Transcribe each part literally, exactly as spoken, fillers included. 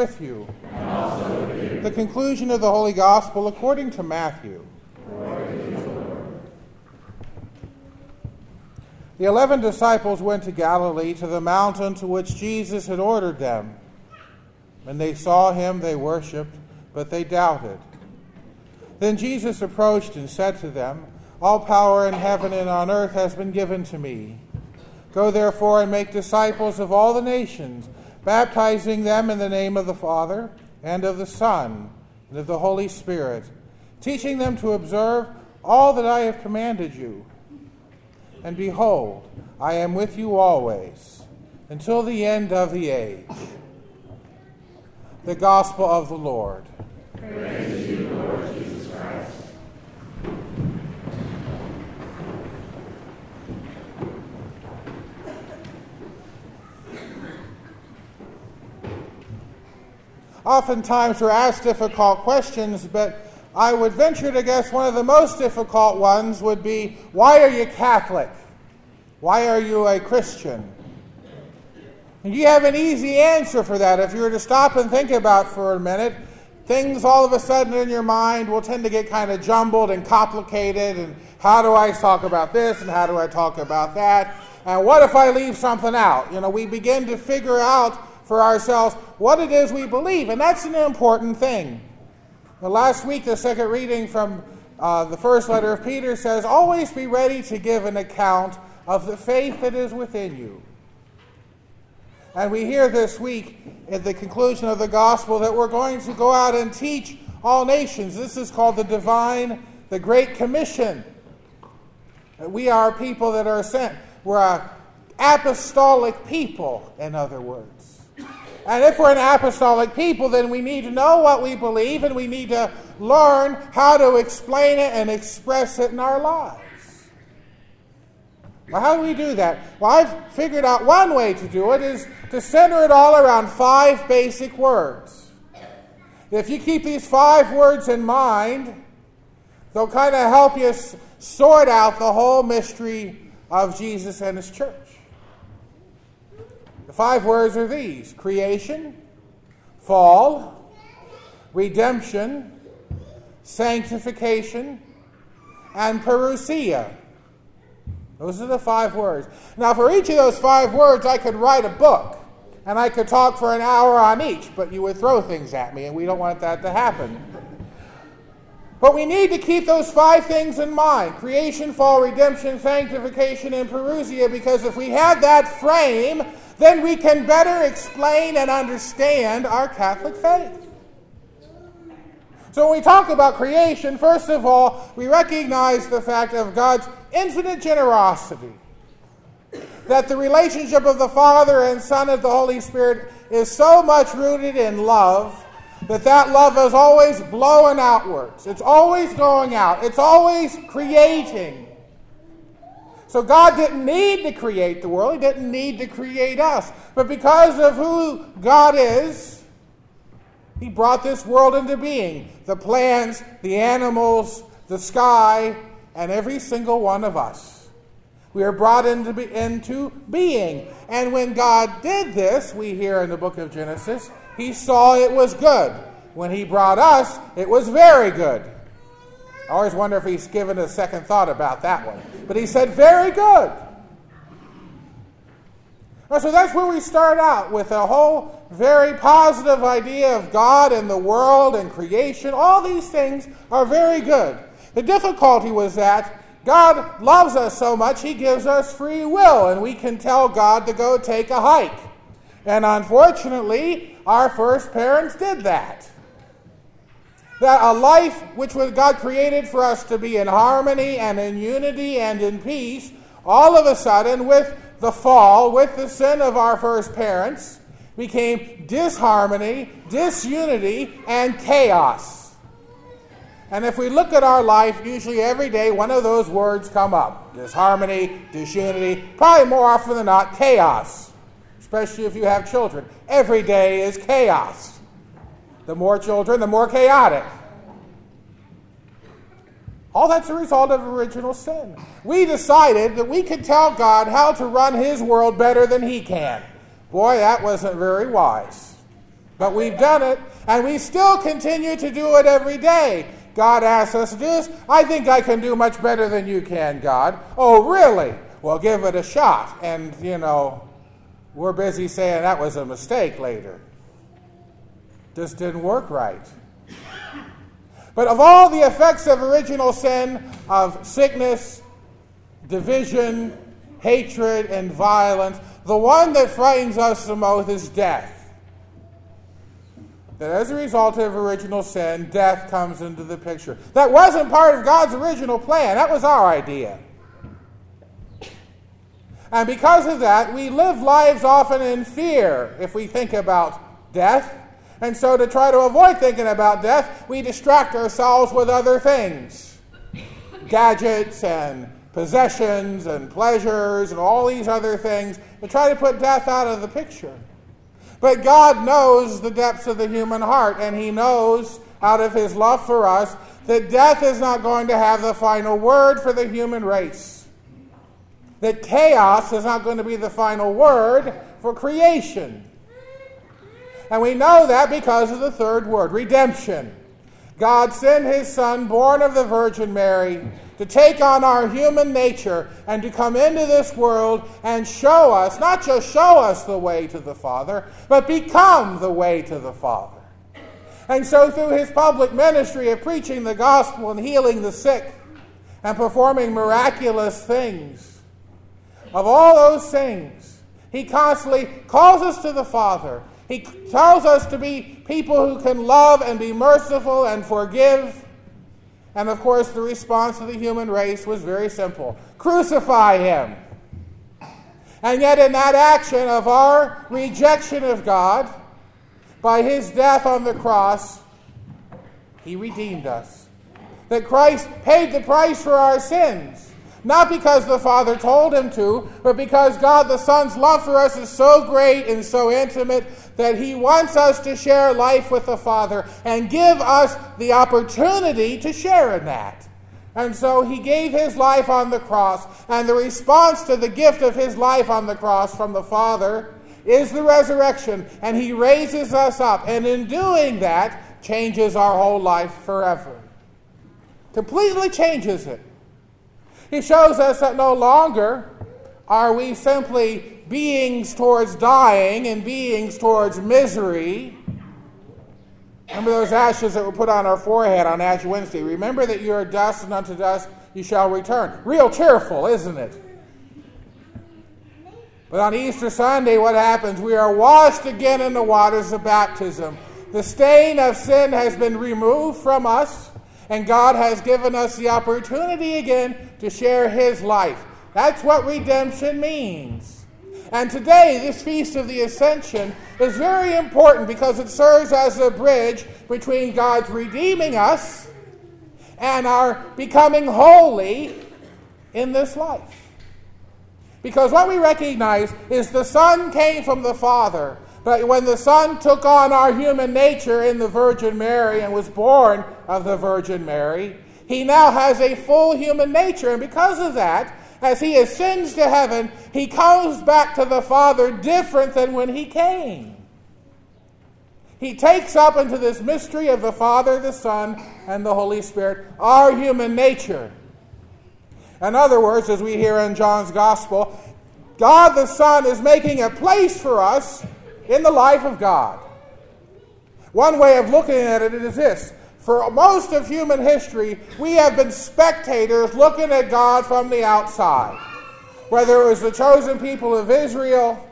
with you. And also with you. The conclusion of the Holy Gospel according to Matthew. Glory to you, Lord. The eleven disciples went to Galilee, to the mountain to which Jesus had ordered them. When they saw him, they worshipped, but they doubted. Then Jesus approached and said to them, "All power in heaven and on earth has been given to me. Go therefore and make disciples of all the nations, baptizing them in the name of the Father, and of the Son, and of the Holy Spirit, teaching them to observe all that I have commanded you. And behold, I am with you always, until the end of the age." The Gospel of the Lord. Praise to you, Lord Jesus Christ. Oftentimes we're asked difficult questions, but I would venture to guess one of the most difficult ones would be, why are you Catholic? Why are you a Christian? And you have an easy answer for that. If you were to stop and think about it for a minute, things all of a sudden in your mind will tend to get kind of jumbled and complicated, and how do I talk about this, and how do I talk about that? And what if I leave something out? You know, we begin to figure out for ourselves what it is we believe, and that's an important thing. Well, last week, the second reading from uh, the first letter of Peter says, "Always be ready to give an account of the faith that is within you." And we hear this week at the conclusion of the gospel that we're going to go out and teach all nations. This is called the divine, the Great Commission. We are people that are sent. We're an apostolic people, in other words. And if we're an apostolic people, then we need to know what we believe, and we need to learn how to explain it and express it in our lives. Well, how do we do that? Well, I've figured out one way to do it is to center it all around five basic words. If you keep these five words in mind, they'll kind of help you s- sort out the whole mystery of Jesus and his church. The five words are these: creation, fall, redemption, sanctification, and parousia. Those are the five words. Now, for each of those five words, I could write a book, and I could talk for an hour on each, but you would throw things at me, and we don't want that to happen. But we need to keep those five things in mind: creation, fall, redemption, sanctification, and parousia, because if we have that frame, then we can better explain and understand our Catholic faith. So when we talk about creation, first of all, we recognize the fact of God's infinite generosity. That the relationship of the Father and Son and the Holy Spirit is so much rooted in love that that love is always blowing outwards. It's always going out. It's always creating. So God didn't need to create the world. He didn't need to create us. But because of who God is, he brought this world into being. The plants, the animals, the sky, and every single one of us. We are brought into, be, into being. And when God did this, we hear in the book of Genesis, he saw it was good. When he brought us, it was very good. I always wonder if he's given a second thought about that one. But he said, very good. So that's where we start out, with a whole very positive idea of God and the world and creation. All these things are very good. The difficulty was that God loves us so much, he gives us free will, and we can tell God to go take a hike. And unfortunately, our first parents did that. That a life which was God created for us to be in harmony and in unity and in peace, all of a sudden, with the fall, with the sin of our first parents, became disharmony, disunity, and chaos. And if we look at our life, usually every day one of those words come up. Disharmony, disunity, probably more often than not, chaos. Especially if you have children. Every day is chaos. The more children, the more chaotic. All that's a result of original sin. We decided that we could tell God how to run his world better than he can. Boy, that wasn't very wise. But we've done it, and we still continue to do it every day. God asks us to do this. I think I can do much better than you can, God. Oh, really? Well, give it a shot. And, you know, we're busy saying that was a mistake later. This didn't work right. But of all the effects of original sin, of sickness, division, hatred, and violence, the one that frightens us the most is death. That as a result of original sin, death comes into the picture. That wasn't part of God's original plan. That was our idea. And because of that, we live lives often in fear if we think about death. And so to try to avoid thinking about death, we distract ourselves with other things. Gadgets and possessions and pleasures and all these other things to try to put death out of the picture. But God knows the depths of the human heart, and he knows, out of his love for us, that death is not going to have the final word for the human race. That chaos is not going to be the final word for creation. And we know that because of the third word, redemption. God sent his Son, born of the Virgin Mary, to take on our human nature and to come into this world and show us, not just show us the way to the Father, but become the way to the Father. And so through his public ministry of preaching the gospel and healing the sick and performing miraculous things, of all those things, he constantly calls us to the Father. He tells us to be people who can love and be merciful and forgive. And of course, the response of the human race was very simple. Crucify him. And yet in that action of our rejection of God, by his death on the cross, he redeemed us. That Christ paid the price for our sins. Not because the Father told him to, but because God the Son's love for us is so great and so intimate that he wants us to share life with the Father and give us the opportunity to share in that. And so he gave his life on the cross, and the response to the gift of his life on the cross from the Father is the resurrection, and he raises us up, and in doing that, changes our whole life forever. Completely changes it. He shows us that no longer are we simply beings towards dying and beings towards misery. Remember those ashes that were put on our forehead on Ash Wednesday. Remember that you are dust, and unto dust you shall return. Real cheerful, isn't it? But on Easter Sunday, what happens? We are washed again in the waters of baptism. The stain of sin has been removed from us, and God has given us the opportunity again to share his life. That's what redemption means. And today, this Feast of the Ascension is very important because it serves as a bridge between God's redeeming us and our becoming holy in this life. Because what we recognize is the Son came from the Father, but when the Son took on our human nature in the Virgin Mary and was born of the Virgin Mary, he now has a full human nature. And because of that, as he ascends to heaven, he comes back to the Father different than when he came. He takes up into this mystery of the Father, the Son, and the Holy Spirit our human nature. In other words, as we hear in John's Gospel, God the Son is making a place for us in the life of God. One way of looking at it is this. For most of human history, we have been spectators looking at God from the outside. Whether it was the chosen people of Israel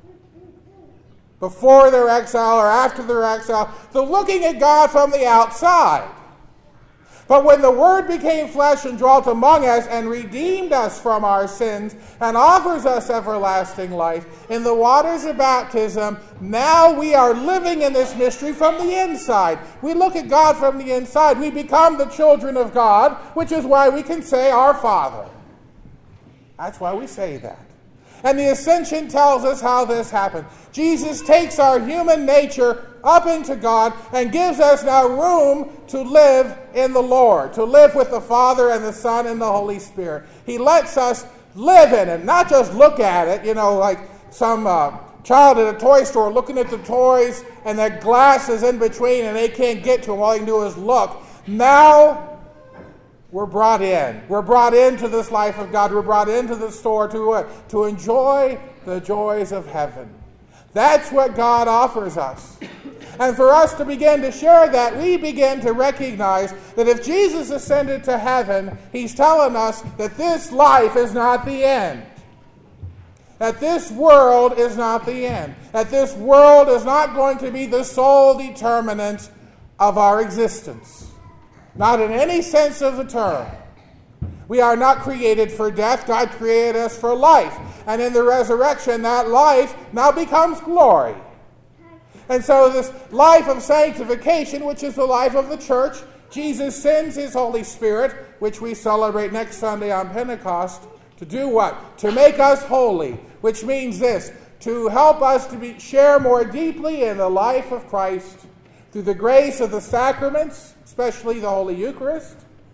before their exile or after their exile, they're looking at God from the outside. But when the Word became flesh and dwelt among us and redeemed us from our sins and offers us everlasting life in the waters of baptism, now we are living in this mystery from the inside. We look at God from the inside. We become the children of God, which is why we can say, Our Father. That's why we say that. And the Ascension tells us how this happened. Jesus takes our human nature up into God and gives us now room to live in the Lord, to live with the Father and the Son and the Holy Spirit. He lets us live in it, not just look at it, you know, like some uh, child at a toy store looking at the toys and that glass is in between and they can't get to them. All they can do is look. Now we're brought in. We're brought into this life of God. We're brought into the store to what? To enjoy the joys of heaven. That's what God offers us. And for us to begin to share that, we begin to recognize that if Jesus ascended to heaven, he's telling us that this life is not the end. That this world is not the end. That this world is not going to be the sole determinant of our existence. Not in any sense of the term. We are not created for death. God created us for life. And in the resurrection, that life now becomes glory. And so this life of sanctification, which is the life of the church, Jesus sends his Holy Spirit, which we celebrate next Sunday on Pentecost, to do what? To make us holy, which means this, to help us to be, share more deeply in the life of Christ through the grace of the sacraments, especially the Holy Eucharist,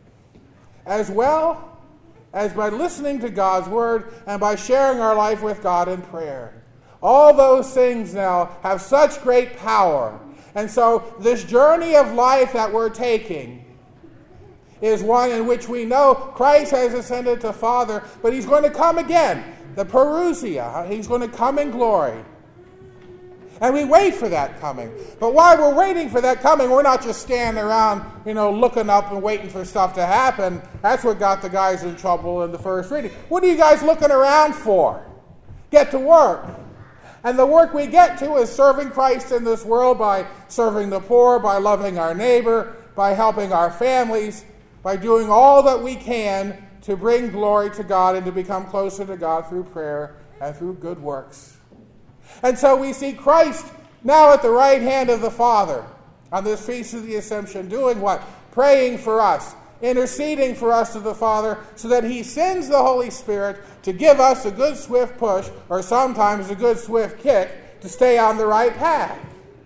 as well as by listening to God's Word and by sharing our life with God in prayer. All those things now have such great power. And so this journey of life that we're taking is one in which we know Christ has ascended to Father, but he's going to come again. The parousia. He's going to come in glory. And we wait for that coming. But while we're waiting for that coming, we're not just standing around, you know, looking up and waiting for stuff to happen. That's what got the guys in trouble in the first reading. What are you guys looking around for? Get to work. And the work we get to is serving Christ in this world by serving the poor, by loving our neighbor, by helping our families, by doing all that we can to bring glory to God and to become closer to God through prayer and through good works. And so we see Christ now at the right hand of the Father on this Feast of the Assumption, doing what? Praying for us, interceding for us to the Father, so that he sends the Holy Spirit to give us a good swift push, or sometimes a good swift kick, to stay on the right path.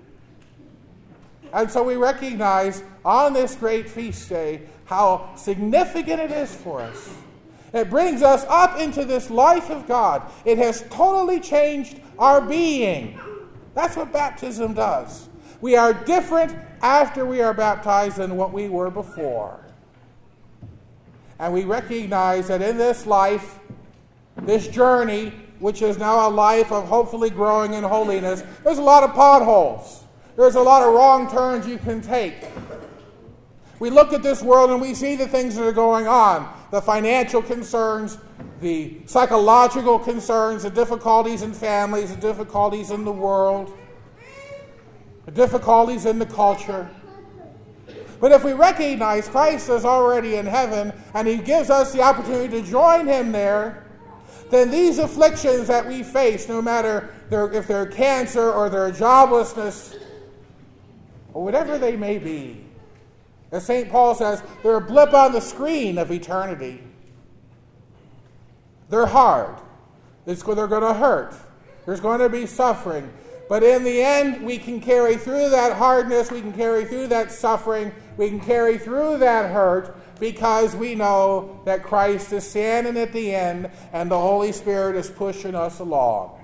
And so we recognize on this great feast day how significant it is for us. It brings us up into this life of God. It has totally changed our being. That's what baptism does. We are different after we are baptized than what we were before. And we recognize that in this life, this journey, which is now a life of hopefully growing in holiness, there's a lot of potholes. There's a lot of wrong turns you can take. We look at this world and we see the things that are going on. The financial concerns, the psychological concerns, the difficulties in families, the difficulties in the world, the difficulties in the culture. But if we recognize Christ is already in heaven and he gives us the opportunity to join him there, then these afflictions that we face, no matter they're, if they're cancer or they're joblessness, or whatever they may be, as Saint Paul says, they're a blip on the screen of eternity. They're hard. It's, they're going to hurt. There's going to be suffering. But in the end, we can carry through that hardness, we can carry through that suffering, we can carry through that hurt, because we know that Christ is standing at the end and the Holy Spirit is pushing us along.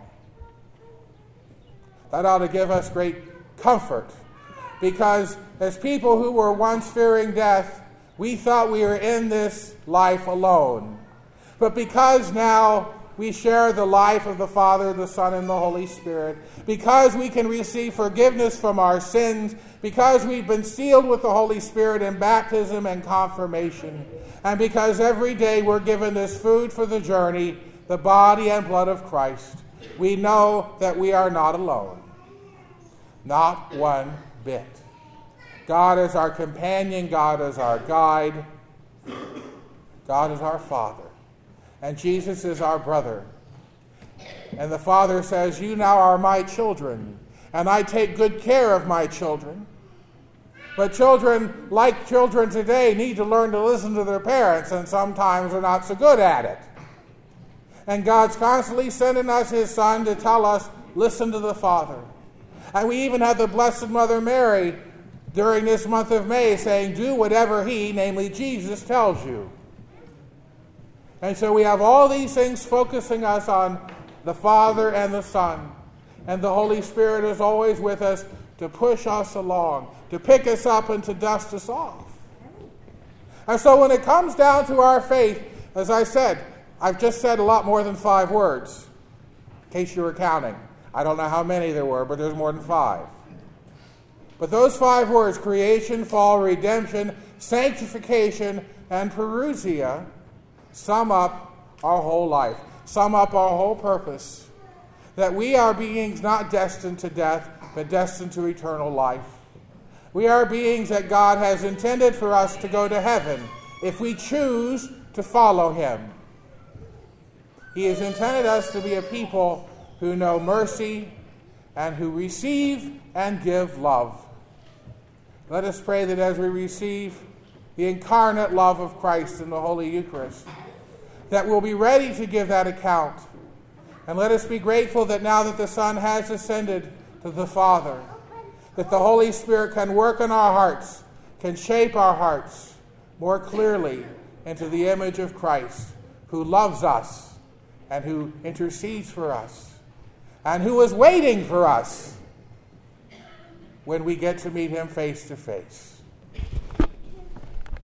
That ought to give us great comfort, because as people who were once fearing death, we thought we were in this life alone. But because now we share the life of the Father, the Son, and the Holy Spirit, because we can receive forgiveness from our sins, because we've been sealed with the Holy Spirit in baptism and confirmation, and because every day we're given this food for the journey, the body and blood of Christ, we know that we are not alone. Not one bit. God is our companion, God is our guide, God is our Father, and Jesus is our brother. And the Father says, "You now are my children, and I take good care of my children." But children, like children today, need to learn to listen to their parents, and sometimes are not so good at it. And God's constantly sending us his Son to tell us, listen to the Father. And we even have the Blessed Mother Mary during this month of May saying, do whatever he, namely Jesus, tells you. And so we have all these things focusing us on the Father and the Son. And the Holy Spirit is always with us to push us along, to pick us up and to dust us off. And so when it comes down to our faith, as I said, I've just said a lot more than five words, in case you were counting. I don't know how many there were, but there's more than five. But those five words, creation, fall, redemption, sanctification, and parousia, sum up our whole life, sum up our whole purpose, that we are beings not destined to death, but destined to eternal life. We are beings that God has intended for us to go to heaven if we choose to follow him. He has intended us to be a people who know mercy and who receive and give love. Let us pray that as we receive the incarnate love of Christ in the Holy Eucharist, that we'll be ready to give that account. And let us be grateful that now that the Son has ascended to the Father, that the Holy Spirit can work in our hearts, can shape our hearts more clearly into the image of Christ, who loves us and who intercedes for us and who is waiting for us when we get to meet him face to face.